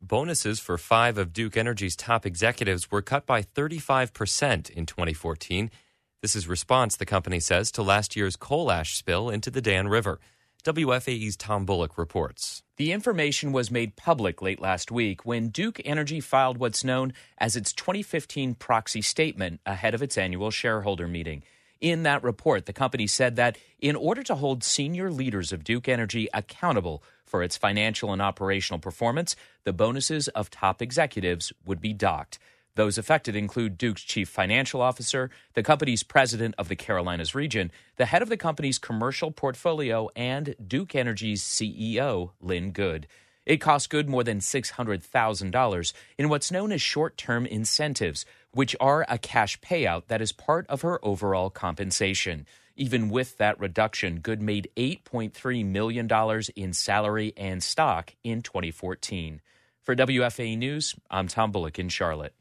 Bonuses for 5 of Duke Energy's top executives were cut by 35% in 2014. This is response, the company says, to last year's coal ash spill into the Dan River. WFAE's Tom Bullock reports. The information was made public late last week when Duke Energy filed what's known as its 2015 proxy statement ahead of its annual shareholder meeting. In that report, the company said that in order to hold senior leaders of Duke Energy accountable for its financial and operational performance, the bonuses of top executives would be docked. Those affected include Duke's chief financial officer, the company's president of the Carolinas region, the head of the company's commercial portfolio, and Duke Energy's CEO, Lynn Good. It cost Good more than $600,000 in what's known as short-term incentives, which are a cash payout that is part of her overall compensation. Even with that reduction, Good made $8.3 million in salary and stock in 2014. For WFAE News, I'm Tom Bullock in Charlotte.